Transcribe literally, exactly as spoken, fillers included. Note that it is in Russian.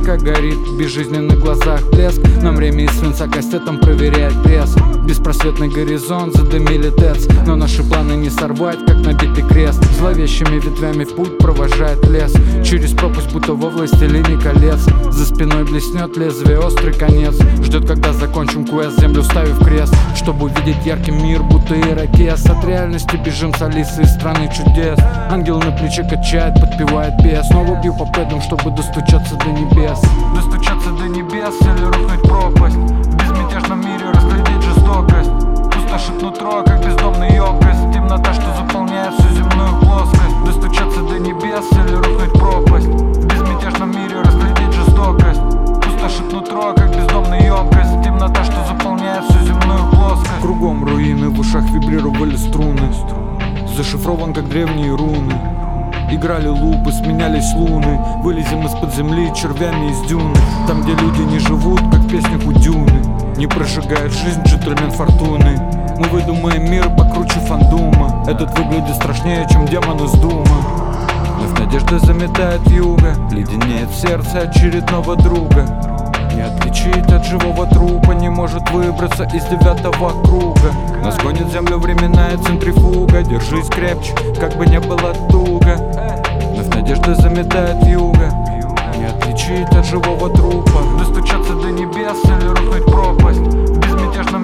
ярко горит в безжизненных глазах блеск. Нам время из свинца кастетом проверяет пресс. Беспросветный горизонт задымили ТЭЦ, но наши планы не сорвать, как набитый крест. Зловещими ветвями в путь провожает лес. Через пропасть, будто во властелине колец. За спиной блеснет лезвие, острый конец. Ждет, когда закончим квест, землю ставив крест, чтобы увидеть яркий мир, будто ирокез. От реальности бежим с Алисой из страны чудес. Ангел на плече качает, подпевает бес. Снова бью по пэдам, чтобы достучаться до небес. Достучаться до небес или рухнуть в пропасть. В безмятежном мире разглядеть жестокость. Пустошит нутро, как бездомная емкость. Темнота, что заполняет всю земную плоскость. Достучаться до небес или рухнуть в пропасть. В безмятежном мире разглядеть жестокость. Пустошит нутро, как бездомная емкость. Темнота, что заполняет всю земную плоскость. Кругом руины, в ушах вибрировали струны. Зашифрован, как древние руны. Играли лупы, сменялись луны. Вылезем из-под земли червями из дюны. Там, где люди не живут, как в песнях у Дюны. Не прожигает жизнь джентльмен фортуны. Мы выдумаем мир покруче фандума. Этот выглядит страшнее, чем демон из Дума. Вновь надежда заметает юга. Леденеет сердце очередного друга. Не отличить от живого трупа. Не может выбраться из девятого круга. Нас гонит землю временная центрифуга. Держись крепче, как бы не было туго. Вновь надежда заметает юга. Не отличить от живого трупа. Достучаться до небес или рухнуть в пропасть. В безмятежном